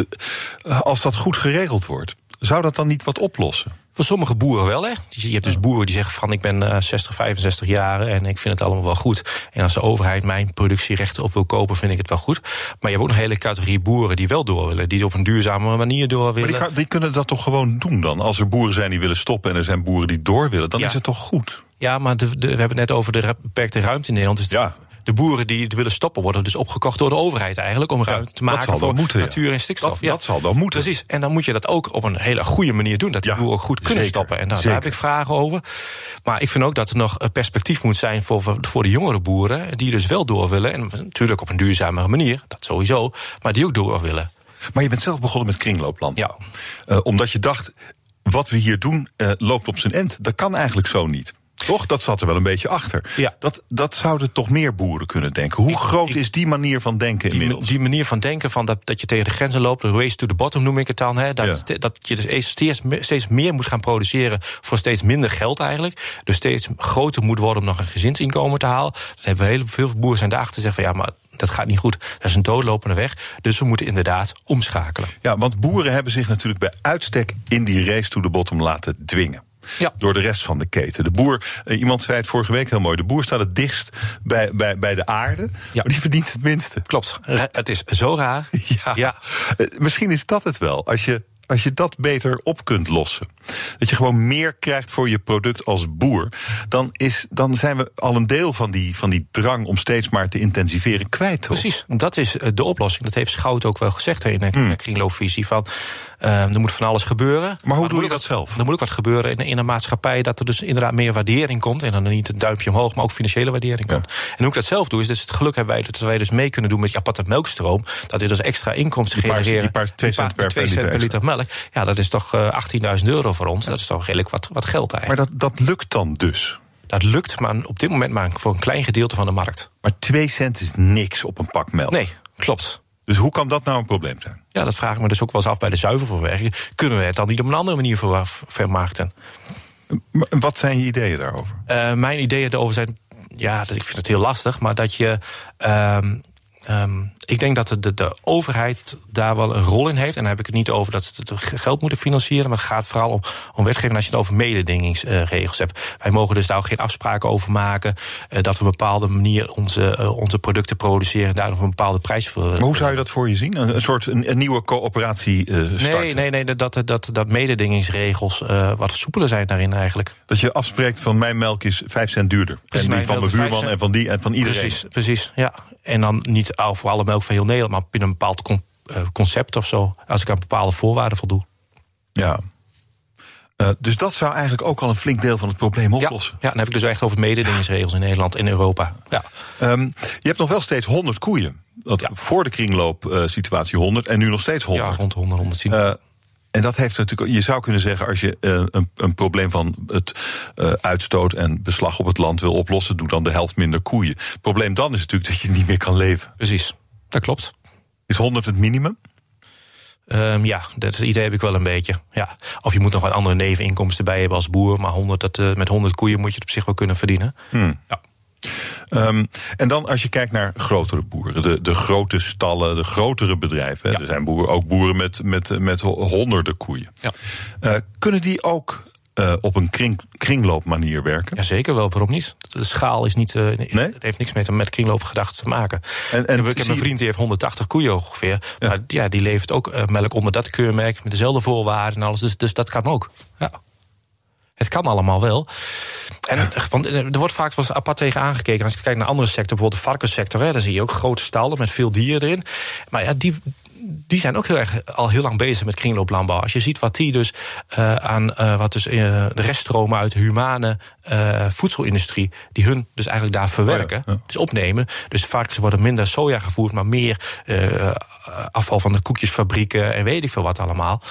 als dat goed geregeld wordt, zou dat dan niet wat oplossen? Voor sommige boeren wel, hè. Je hebt dus boeren die zeggen van ik ben 60, 65 jaar en ik vind het allemaal wel goed. En als de overheid mijn productierechten op wil kopen, vind ik het wel goed. Maar je hebt ook een hele categorie boeren die wel door willen, die op een duurzame manier door willen. Maar die kunnen dat toch gewoon doen dan? Als er boeren zijn die willen stoppen en er zijn boeren die door willen, dan is het toch goed? Ja, maar we hebben het net over de beperkte ruimte in Nederland. Dus de boeren die het willen stoppen worden dus opgekocht door de overheid eigenlijk om ruimte te maken voor natuur en stikstof. Dat zal dan moeten. Precies. En dan moet je dat ook op een hele goede manier doen. Dat die boeren ook goed kunnen stoppen. En daar heb ik vragen over. Maar ik vind ook dat er nog een perspectief moet zijn voor de jongere boeren die dus wel door willen. En natuurlijk op een duurzamere manier, dat sowieso, maar die ook door willen. Maar je bent zelf begonnen met kringlooplandbouw. Ja. Omdat je dacht, wat we hier doen loopt op zijn end. Dat kan eigenlijk zo niet. Toch? Dat zat er wel een beetje achter. Ja. Dat zouden toch meer boeren kunnen denken. Hoe groot is die manier van denken inmiddels? Die manier van denken, van dat je tegen de grenzen loopt, de race to the bottom noem ik het dan. Dat je dus steeds meer moet gaan produceren voor steeds minder geld eigenlijk. Dus steeds groter moet worden om nog een gezinsinkomen te halen. Dat hebben we heel veel boeren zijn daarachter zeggen van maar dat gaat niet goed. Dat is een doodlopende weg. Dus we moeten inderdaad omschakelen. Ja, want boeren hebben zich natuurlijk bij uitstek in die race to the bottom laten dwingen. Ja. Door de rest van de keten. De boer, iemand zei het vorige week heel mooi, de boer staat het dichtst bij de aarde, maar die verdient het minste. Klopt, het is zo raar. Ja. Misschien is dat het wel, als je dat beter op kunt lossen. Dat je gewoon meer krijgt voor je product als boer. Dan zijn we al een deel van die drang om steeds maar te intensiveren kwijt. Toch? Precies, dat is de oplossing. Dat heeft Schout ook wel gezegd in de kringloopvisie. Van Er moet van alles gebeuren. Maar hoe doe je dat zelf? Er moet ook wat gebeuren in de maatschappij, dat er dus inderdaad meer waardering komt. En dan niet een duimpje omhoog, maar ook financiële waardering komt. En hoe ik dat zelf doe, is dus het geluk hebben wij dat wij dus mee kunnen doen met die aparte melkstroom. Dat we dus extra inkomsten genereren. Die 2 cent per liter melk. Ja, dat is toch €18.000 voor ons. Dat is toch redelijk wat geld eigenlijk. Maar dat lukt dan dus? Dat lukt, maar op dit moment maar voor een klein gedeelte van de markt. Maar 2 cent is niks op een pak melk. Nee, klopt. Dus hoe kan dat nou een probleem zijn? Ja, dat vraag ik me dus ook wel eens af bij de zuiververwerking. Kunnen we het dan niet op een andere manier vermarkten? Wat zijn je ideeën daarover? Mijn ideeën daarover zijn... Ja, ik vind het heel lastig, maar dat je... ik denk dat de overheid daar wel een rol in heeft. En dan heb ik het niet over dat ze het geld moeten financieren, maar het gaat vooral om wetgeving als je het over mededingingsregels hebt. Wij mogen dus daar ook geen afspraken over maken. Dat we op een bepaalde manier onze producten produceren en daar op een bepaalde prijs voor. Maar hoe zou je dat voor je zien? Een soort een nieuwe coöperatie starten? Nee, dat mededingingsregels wat soepeler zijn daarin eigenlijk. Dat je afspreekt van mijn melk is 5 cent duurder. Dus en die van mijn buurman en van die en van iedereen. Precies, ja. En dan niet voor alle melk van heel Nederland, maar binnen een bepaald concept of zo. Als ik aan bepaalde voorwaarden voldoe. Ja. Dus dat zou eigenlijk ook al een flink deel van het probleem oplossen. Ja, dan heb ik dus echt over mededingingsregels in Nederland en Europa. Ja. Je hebt nog wel steeds 100 koeien. Voor de kringloopsituatie 100 en nu nog steeds 100. Ja, rond 110. En dat heeft natuurlijk. Je zou kunnen zeggen, als je een probleem van het uitstoot en beslag op het land wil oplossen, doe dan de helft minder koeien. Het probleem dan is natuurlijk dat je niet meer kan leven. Precies, dat klopt. Is 100 het minimum? Ja, dat idee heb ik wel een beetje. Ja. Of je moet nog wat andere neveninkomsten bij hebben als boer, maar met 100 koeien moet je het op zich wel kunnen verdienen. Ja. En dan als je kijkt naar grotere boeren, de grote stallen, de grotere bedrijven. Ja. Er zijn ook boeren met honderden koeien. Ja. Kunnen die ook op een kringloopmanier werken? Ja, zeker wel, waarom niet? De schaal is niet, het heeft niks met kringloopgedachten te maken. Ik heb een vriend die heeft 180 koeien ongeveer. Ja. Maar ja, die levert ook melk onder dat keurmerk met dezelfde voorwaarden en alles. Dus dat kan ook. Ja. Het kan allemaal wel. Want er wordt vaak wel apart tegen aangekeken. Als je kijkt naar andere sectoren, bijvoorbeeld de varkenssector, daar zie je ook grote stallen met veel dieren erin. Maar ja, die zijn ook al heel lang bezig met kringlooplandbouw. Als je ziet wat die dus de reststromen uit de humane voedselindustrie, die hun dus eigenlijk daar verwerken, dus opnemen. Dus varkens worden minder soja gevoerd, maar meer afval van de koekjesfabrieken en weet ik veel wat allemaal.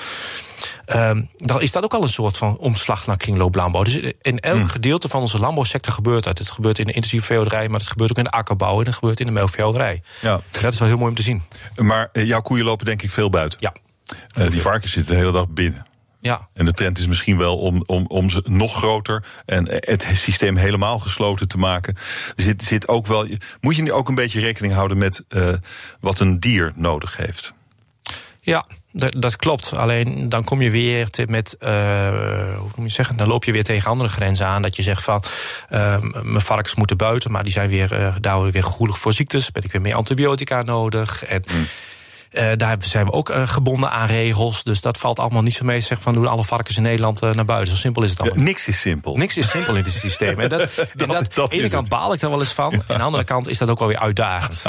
Dan is dat ook al een soort van omslag naar kringlooplandbouw. Dus in elk gedeelte van onze landbouwsector gebeurt dat. Het gebeurt in de intensieve veehouderij, maar het gebeurt ook in de akkerbouw en het gebeurt in de melkveehouderij. Ja. Dat is wel heel mooi om te zien. Maar jouw koeien lopen denk ik veel buiten. Ja. Die varkens zitten de hele dag binnen. Ja. En de trend is misschien wel om ze nog groter en het systeem helemaal gesloten te maken. Er zit ook wel. Moet je nu ook een beetje rekening houden met wat een dier nodig heeft? Ja, dat klopt. Alleen dan kom je weer hoe moet je zeggen? Dan loop je weer tegen andere grenzen aan. Dat je zegt van mijn varkens moeten buiten, maar die zijn daar weer gevoelig voor ziektes. Ben ik weer meer antibiotica nodig. En daar zijn we ook gebonden aan regels. Dus dat valt allemaal niet zo mee. Zeg van doen alle varkens in Nederland naar buiten. Zo simpel is het allemaal. Niks is simpel. Niks is simpel in dit systeem. En aan de ene kant baal ik daar wel eens van. En aan de andere kant is dat ook wel weer uitdagend.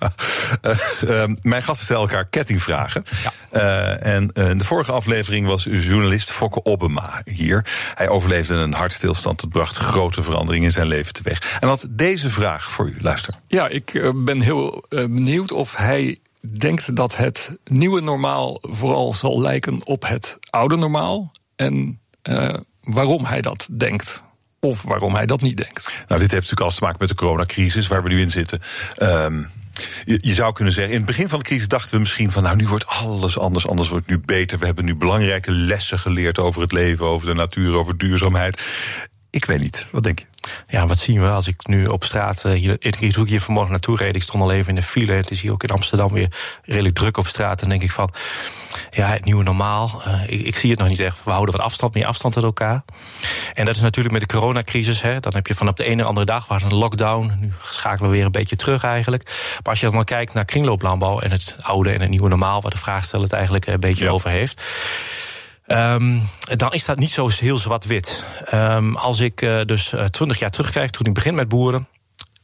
Mijn gasten stellen elkaar kettingvragen. Ja. En in de vorige aflevering was journalist Fokke Obbema hier. Hij overleefde een hartstilstand. Dat bracht grote veranderingen in zijn leven teweeg. En had deze vraag voor u. Luister. Ja, ik ben heel benieuwd of hij denkt dat het nieuwe normaal vooral zal lijken op het oude normaal. En waarom hij dat denkt. Of waarom hij dat niet denkt. Nou, dit heeft natuurlijk alles te maken met de coronacrisis waar we nu in zitten. Je zou kunnen zeggen, in het begin van de crisis dachten we misschien van, nou, nu wordt alles anders wordt het nu beter. We hebben nu belangrijke lessen geleerd over het leven, over de natuur, over duurzaamheid. Ik weet niet, wat denk je? Ja, wat zien we als ik nu op straat, toen ik hier vanmorgen naartoe reed, ik stond al even in de file. Het is hier ook in Amsterdam weer redelijk druk op straat. Dan denk ik van, ja, het nieuwe normaal. Ik zie het nog niet echt. We houden wat afstand, meer afstand uit elkaar. En dat is natuurlijk met de coronacrisis. Dan heb je vanaf de ene andere dag, was een lockdown. Nu schakelen we weer een beetje terug eigenlijk. Maar als je dan kijkt naar kringlooplandbouw en het oude en het nieuwe normaal, wat de vraagsteller het eigenlijk een beetje over heeft, dan is dat niet zo heel zwart-wit. Als ik dus 20 jaar terugkijk, toen ik begin met boeren,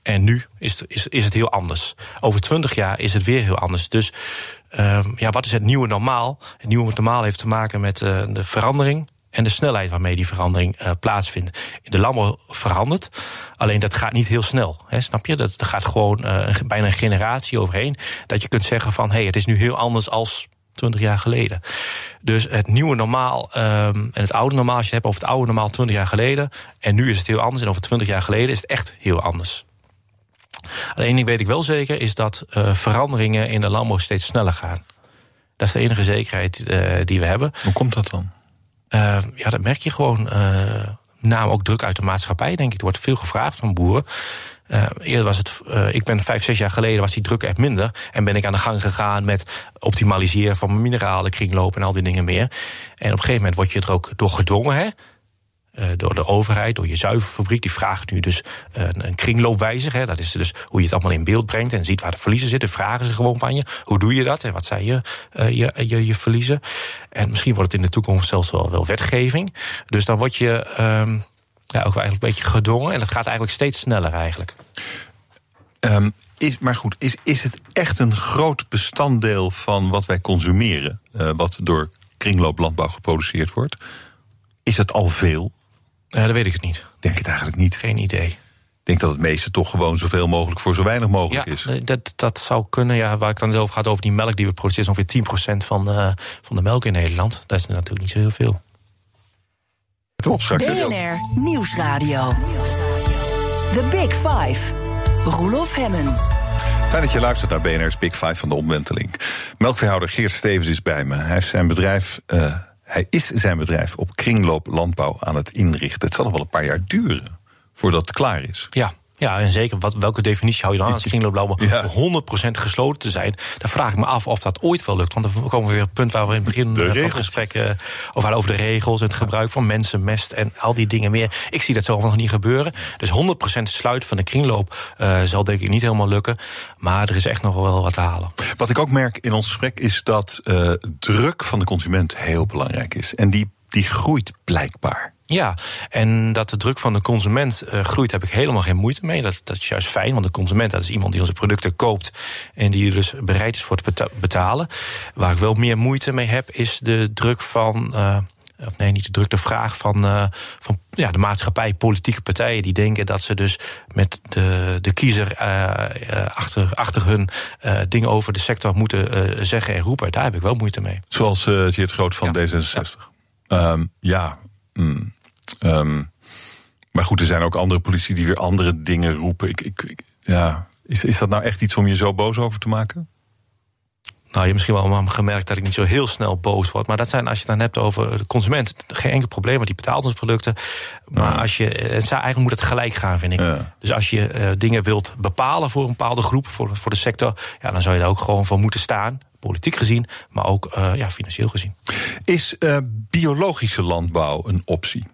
En nu is het heel anders. Over 20 jaar is het weer heel anders. Dus wat is het nieuwe normaal? Het nieuwe normaal heeft te maken met de verandering en de snelheid waarmee die verandering plaatsvindt. De landbouw verandert, alleen dat gaat niet heel snel. Snap je? Er gaat gewoon bijna een generatie overheen. Dat je kunt zeggen van, het is nu heel anders als 20 jaar geleden. Dus het nieuwe normaal en het oude normaal, als je het hebt over het oude normaal 20 jaar geleden, en nu is het heel anders, en over 20 jaar geleden is het echt heel anders. Alleen één ding weet ik wel zeker, is dat veranderingen in de landbouw steeds sneller gaan. Dat is de enige zekerheid die we hebben. Hoe komt dat dan? Dat merk je gewoon. Name ook druk uit de maatschappij, denk ik. Er wordt veel gevraagd van boeren. Eerder was het, ik ben 5-6 jaar geleden, was die druk echt minder. En ben ik aan de gang gegaan met optimaliseren van mijn mineralen, kringloop en al die dingen meer. En op een gegeven moment word je er ook door gedwongen, hè? Door de overheid, door je zuivelfabriek. Die vraagt nu dus een kringloopwijzig. Hè. Dat is dus hoe je het allemaal in beeld brengt en ziet waar de verliezen zitten. Vragen ze gewoon van je. Hoe doe je dat? En wat zijn je verliezen? En misschien wordt het in de toekomst zelfs wel wetgeving. Dus dan word je ook eigenlijk een beetje gedwongen. En dat gaat eigenlijk steeds sneller eigenlijk. Is het echt een groot bestanddeel van wat wij consumeren? Wat door kringlooplandbouw geproduceerd wordt? Is het al veel? Dat weet ik het niet. Denk het eigenlijk niet. Geen idee. Ik denk dat het meeste toch gewoon zoveel mogelijk voor zo weinig mogelijk is. Dat zou kunnen. Ja, waar ik dan over gaat over die melk die we produceren, is ongeveer 10% van de melk in Nederland. Dat is natuurlijk niet zo heel veel. BNR Nieuwsradio. The Big Five. Roelof Hemmen. Fijn dat je luistert naar BNR's Big Five van de omwenteling. Melkveehouder Geert Stevens is bij me. Hij is zijn bedrijf op kringlooplandbouw aan het inrichten. Het zal nog wel een paar jaar duren voordat het klaar is. Ja, en zeker, welke definitie hou je dan aan als kringlooplandbouw 100% gesloten te zijn? Dan vraag ik me af of dat ooit wel lukt. Want dan komen we weer op het punt waar we in het begin van het gesprek over de regels en het gebruik van mensen, mest en al die dingen meer. Ik zie dat zo nog niet gebeuren. Dus 100% sluiten van de kringloop zal denk ik niet helemaal lukken. Maar er is echt nog wel wat te halen. Wat ik ook merk in ons gesprek is dat druk van de consument heel belangrijk is. En die groeit blijkbaar. Ja, en dat de druk van de consument groeit, heb ik helemaal geen moeite mee. Dat is juist fijn, want de consument, dat is iemand die onze producten koopt en die er dus bereid is voor te betalen. Waar ik wel meer moeite mee heb, is de druk van de vraag van de maatschappij, politieke partijen die denken dat ze dus met de kiezer achter hun dingen over de sector moeten zeggen en roepen. Daar heb ik wel moeite mee. Zoals Geert Groot van D66. Maar goed, er zijn ook andere politici die weer andere dingen roepen. Is dat nou echt iets om je zo boos over te maken? Nou, je hebt misschien wel gemerkt dat ik niet zo heel snel boos word. Maar dat zijn, als je het dan hebt over de consument, geen enkel probleem, want die betaalt onze producten. Maar eigenlijk moet het gelijk gaan, vind ik. Ja. Dus als je dingen wilt bepalen voor een bepaalde groep, voor de sector, dan zou je daar ook gewoon voor moeten staan. Politiek gezien, maar ook financieel gezien. Is biologische landbouw een optie?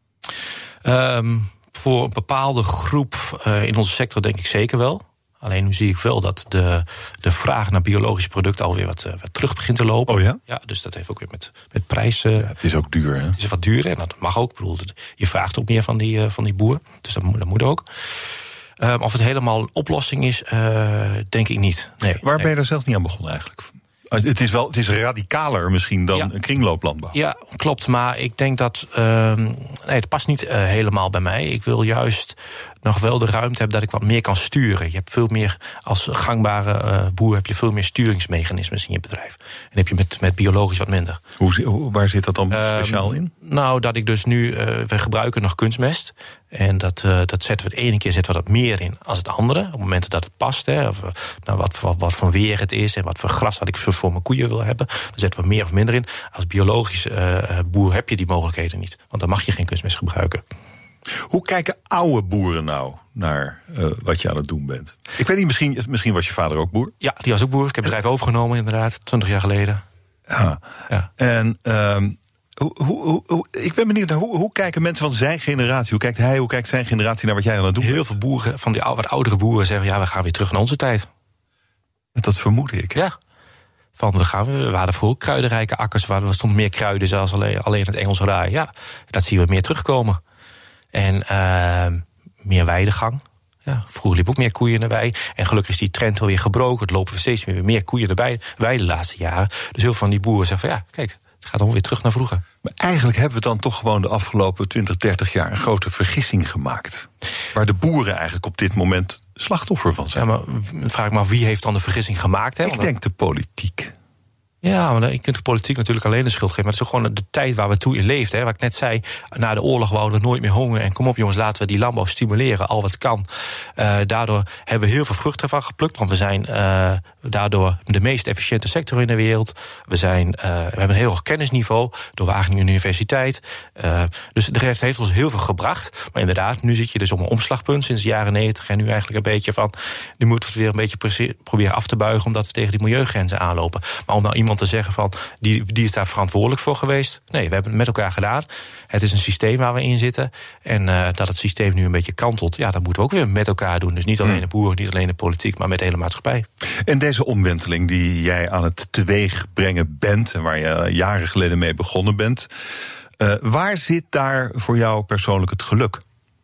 Voor een bepaalde groep in onze sector denk ik zeker wel. Alleen nu zie ik wel dat de vraag naar biologische producten alweer wat terug begint te lopen. Oh ja? Ja, dus dat heeft ook weer met prijs. Het is ook duur, hè? Het is wat duurder en dat mag ook. Ik bedoel, je vraagt ook meer van die boer. Dus dat moet ook. Of het helemaal een oplossing is, denk ik niet. Nee, ben je daar zelf niet aan begonnen eigenlijk? Het is radicaler misschien dan een kringlooplandbouw. Ja, klopt. Maar ik denk dat het past niet helemaal bij mij. Ik wil juist nog wel de ruimte hebben dat ik wat meer kan sturen. Je hebt veel meer, als gangbare boer heb je veel meer sturingsmechanismes in je bedrijf. En heb je met biologisch wat minder. Waar zit dat dan speciaal in? Nou, dat ik dus nu, we gebruiken nog kunstmest. En dat zetten we de ene keer dat meer in als het andere. Op momenten dat het past. Hè, of wat voor weer het is en wat voor gras dat ik voor mijn koeien wil hebben. Dan zetten we meer of minder in. Als biologisch boer heb je die mogelijkheden niet. Want dan mag je geen kunstmest gebruiken. Hoe kijken oude boeren nou naar wat je aan het doen bent? Ik weet niet, misschien was je vader ook boer? Ja, die was ook boer. Ik heb het bedrijf overgenomen inderdaad, 20 jaar geleden. Ja. En ik ben benieuwd, hoe kijken mensen van zijn generatie? Hoe kijkt zijn generatie naar wat jij aan het doen bent? Heel veel boeren, van die wat oudere boeren, zeggen we gaan weer terug naar onze tijd. Dat vermoed ik. Ja. We hadden vroeger kruidenrijke akkers, waar er stonden meer kruiden, zoals alleen het Engelse raai. Ja, dat zien we meer terugkomen. En meer weidegang. Ja, vroeger liepen ook meer koeien in de wei. En gelukkig is die trend wel weer gebroken. Er lopen steeds meer koeien in de wei de laatste jaren. Dus heel veel van die boeren zeggen van kijk, het gaat dan weer terug naar vroeger. Maar eigenlijk hebben we dan toch gewoon de afgelopen 20, 30 jaar een grote vergissing gemaakt. Waar de boeren eigenlijk op dit moment slachtoffer van zijn. Ja, maar vraag ik me af, wie heeft dan de vergissing gemaakt? Hè? Ik denk de politiek. Ja, maar je kunt de politiek natuurlijk alleen de schuld geven. Maar het is ook gewoon de tijd waar we toe in leefden. Hè. Wat ik net zei, na de oorlog wouden we nooit meer hongeren. En kom op jongens, laten we die landbouw stimuleren, al wat kan. Daardoor hebben we heel veel vruchten ervan geplukt. Want we zijn daardoor de meest efficiënte sector in de wereld. We hebben een heel hoog kennisniveau door Wageningen Universiteit. Dus de rest heeft ons heel veel gebracht. Maar inderdaad, nu zit je dus op een omslagpunt sinds de jaren 90. En nu eigenlijk een beetje van, nu moeten we het weer een beetje proberen af te buigen, omdat we tegen die milieugrenzen aanlopen. Maar om nou iemand te zeggen van, die is daar verantwoordelijk voor geweest. Nee, we hebben het met elkaar gedaan. Het is een systeem waar we in zitten. En dat het systeem nu een beetje kantelt, ja, dat moeten we ook weer met elkaar doen. Dus niet alleen de boeren, niet alleen de politiek, maar met de hele maatschappij. En deze omwenteling die jij aan het teweegbrengen bent, en waar je jaren geleden mee begonnen bent, waar zit daar voor jou persoonlijk het geluk?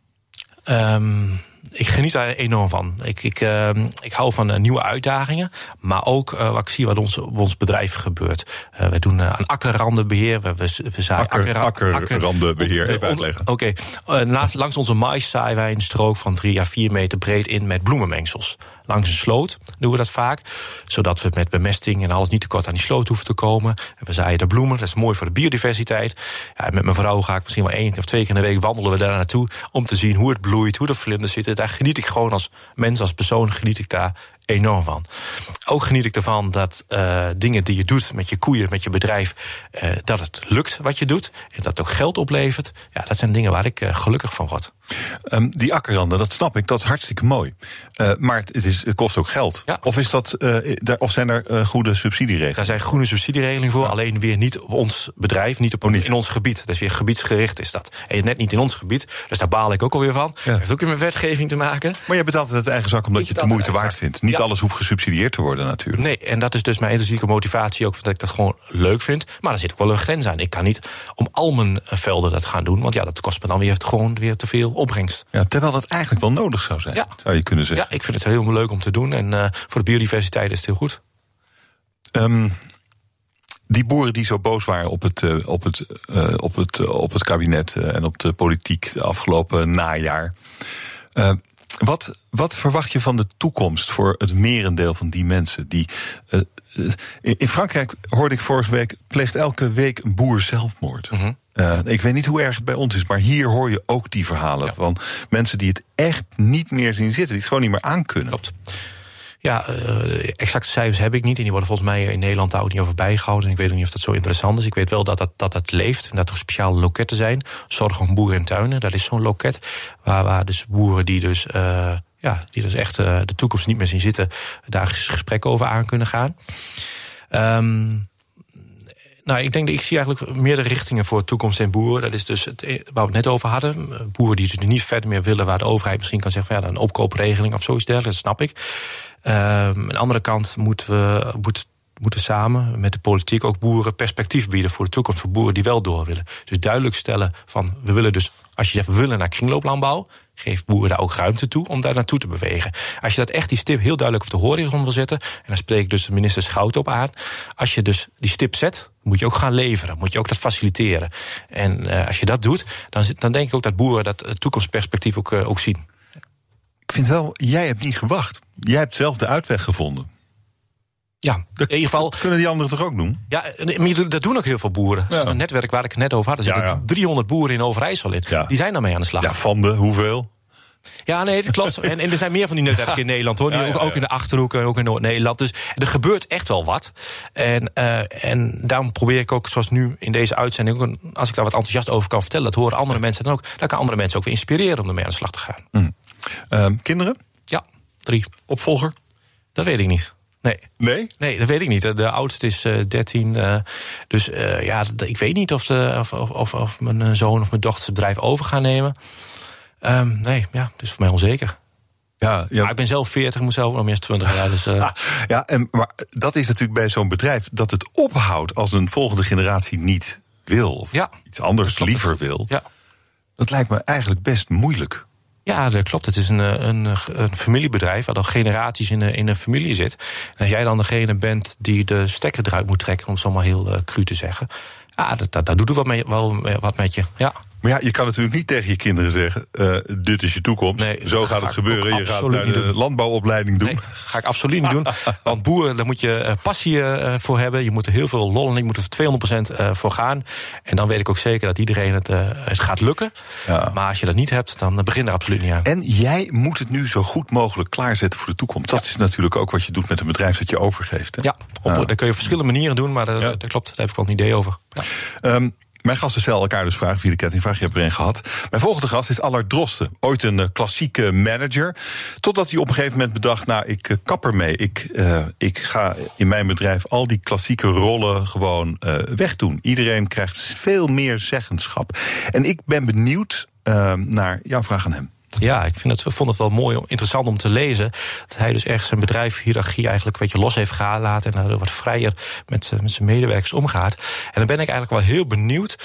Ik geniet daar enorm van. Ik hou van nieuwe uitdagingen, maar ook wat ik zie wat op ons bedrijf gebeurt. We doen aan akkerrandenbeheer. We zaaien akkerrandenbeheer, even uitleggen. Oké. Langs onze mais zaaien wij een strook van 3 à 4 meter breed in met bloemenmengsels. Langs een sloot doen we dat vaak, zodat we met bemesting en alles niet te kort aan die sloot hoeven te komen. En we zaaien de bloemen, dat is mooi voor de biodiversiteit. Ja, met mijn vrouw ga ik misschien wel 1 of 2 keer in de week wandelen we daar naartoe om te zien hoe het bloeit, hoe de vlinders zitten. Daar geniet ik gewoon als mens, als persoon, geniet ik daar enorm van. Ook geniet ik ervan dat dingen die je doet met je koeien, met je bedrijf, dat het lukt wat je doet en dat het ook geld oplevert. Ja, dat zijn dingen waar ik gelukkig van word. Die akkerranden, dat snap ik, dat is hartstikke mooi. Maar het kost ook geld. Ja. Of zijn er goede subsidieregelingen? Daar zijn goede subsidieregelingen voor, alleen weer niet op ons bedrijf, niet in ons gebied. Dus weer gebiedsgericht is dat. En net niet in ons gebied, dus daar baal ik ook alweer van. Ja. Dat heeft ook in mijn wetgeving te maken. Maar je betaalt het uit eigen zak omdat je het de moeite waard vindt. Niet alles hoeft gesubsidieerd te worden natuurlijk. Nee, en dat is dus mijn intrinsieke motivatie ook, dat ik dat gewoon leuk vind. Maar daar zit ook wel een grens aan. Ik kan niet om al mijn velden dat gaan doen, want ja, dat kost me dan weer te veel opbrengst. Ja, terwijl dat eigenlijk wel nodig zou zijn, zou je kunnen zeggen. Ja, ik vind het heel leuk om te doen en voor de biodiversiteit is het heel goed. Die boeren die zo boos waren op het kabinet en op de politiek de afgelopen najaar. Wat verwacht je van de toekomst voor het merendeel van die mensen? In Frankrijk, hoorde ik vorige week, pleegt elke week een boer zelfmoord. Mm-hmm. Ik weet niet hoe erg het bij ons is, maar hier hoor je ook die verhalen van mensen die het echt niet meer zien zitten, die het gewoon niet meer aankunnen. Klopt. Ja, exacte cijfers heb ik niet. En die worden volgens mij in Nederland daar ook niet over bijgehouden. En ik weet ook niet of dat zo interessant is. Ik weet wel dat leeft en dat er speciale loketten zijn. Zorg om boeren en tuinen, dat is zo'n loket. Waar dus boeren die dus echt de toekomst niet meer zien zitten, daar gesprekken over aan kunnen gaan. Ik denk dat ik zie eigenlijk meerdere richtingen voor toekomst en boeren. Dat is dus waar we het net over hadden. Boeren die dus niet verder meer willen, waar de overheid misschien kan zeggen van een opkoopregeling of zoiets dergelijks, dat snap ik. Aan de andere kant moeten samen met de politiek ook boeren perspectief bieden voor de toekomst, voor boeren die wel door willen. Dus duidelijk stellen van, we willen dus, als je zegt we willen naar kringlooplandbouw, geef boeren daar ook ruimte toe om daar naartoe te bewegen. Als je dat echt die stip heel duidelijk op de horizon wil zetten, en daar spreek ik dus de minister Schouten op aan, als je dus die stip zet, moet je ook gaan leveren, moet je ook dat faciliteren. En als je dat doet, dan denk ik ook dat boeren dat toekomstperspectief ook zien. Ik vind wel, jij hebt niet gewacht. Jij hebt zelf de uitweg gevonden. Ja, in ieder geval. Dat kunnen die anderen toch ook doen? Ja, maar dat doen ook heel veel boeren. Ja. Dus een netwerk waar ik het net over had, er zitten 300 boeren in Overijssel in. Ja. Die zijn daarmee aan de slag. Ja, van de hoeveel? Ja, nee, dat klopt. En er zijn meer van die netwerken in Nederland, hoor. Ook in de Achterhoek en ook in Noord-Nederland. Dus er gebeurt echt wel wat. En daarom probeer ik ook, zoals nu in deze uitzending, als ik daar wat enthousiast over kan vertellen, dat horen andere mensen dan ook. Dan kan andere mensen ook weer inspireren om ermee aan de slag te gaan. Kinderen? Ja, 3. Opvolger? Dat weet ik niet. Nee? Nee, dat weet ik niet. De oudste is 13. Dus ik weet niet of mijn zoon of mijn dochter het bedrijf over gaan nemen. Dus voor mij onzeker. Ja. Maar ik ben zelf 40, ik moet zelf nog minstens 20 jaar. Dus, maar dat is natuurlijk bij zo'n bedrijf dat het ophoudt als een volgende generatie niet wil. Of iets anders liever wil. Ja. Dat lijkt me eigenlijk best moeilijk. Ja, dat klopt. Het is een familiebedrijf waar al generaties in een familie zit. En als jij dan degene bent die de stekker eruit moet trekken, om het zo maar heel cru te zeggen, dat doet er wel wat met je. Ja. Maar ja, je kan natuurlijk niet tegen je kinderen zeggen, dit is je toekomst, Nee, zo gaat het gebeuren. Je gaat naar de landbouwopleiding doen. Nee, ga ik absoluut niet doen. Want boer, daar moet je passie voor hebben. Je moet er heel veel lol en je moet er 200% voor gaan. En dan weet ik ook zeker dat iedereen het gaat lukken. Ja. Maar als je dat niet hebt, dan begin er absoluut niet aan. En jij moet het nu zo goed mogelijk klaarzetten voor de toekomst. Dat is natuurlijk ook wat je doet met een bedrijf dat je overgeeft. Hè? Ja, dat kun je op verschillende manieren doen, maar dat klopt, daar heb ik wel een idee over. Ja. Mijn gasten stellen elkaar dus vragen via de kettingvraag. Je hebt er een gehad. Mijn volgende gast is Allard Drosten. Ooit een klassieke manager. Totdat hij op een gegeven moment bedacht, ik kap ermee. Ik ga in mijn bedrijf al die klassieke rollen gewoon wegdoen. Iedereen krijgt veel meer zeggenschap. En ik ben benieuwd naar jouw vraag aan hem. Ja, ik vond het wel mooi, interessant om te lezen. Dat hij dus echt zijn bedrijfshierarchie eigenlijk een beetje los heeft gelaten en wat vrijer met zijn medewerkers omgaat. En dan ben ik eigenlijk wel heel benieuwd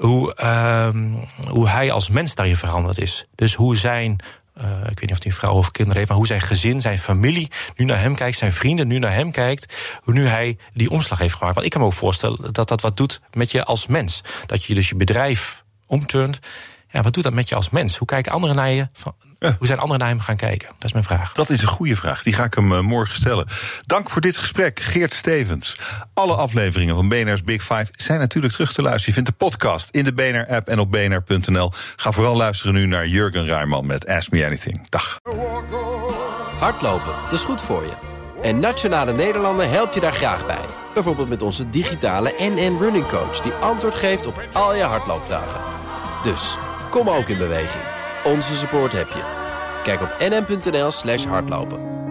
hoe hij als mens daarin veranderd is. Dus hoe zijn, ik weet niet of hij een vrouw of kinderen heeft, maar hoe zijn gezin, zijn familie nu naar hem kijkt, zijn vrienden nu naar hem kijkt, hoe nu hij die omslag heeft gemaakt. Want ik kan me ook voorstellen dat wat doet met je als mens. Dat je dus je bedrijf omturnt. Ja, wat doet dat met je als mens? Hoe kijken anderen naar je? Hoe zijn anderen naar hem gaan kijken? Dat is mijn vraag. Dat is een goede vraag. Die ga ik hem morgen stellen. Dank voor dit gesprek, Geert Stevens. Alle afleveringen van BNR's Big Five zijn natuurlijk terug te luisteren. Je vindt de podcast in de BNR-app en op bnr.nl. Ga vooral luisteren nu naar Jurgen Rijman met Ask Me Anything. Dag. Hardlopen, dat is goed voor je. En Nationale Nederlanden helpt je daar graag bij. Bijvoorbeeld met onze digitale NN Running Coach, die antwoord geeft op al je hardloopvragen. Dus kom ook in beweging. Onze support heb je. Kijk op nn.nl/hardlopen.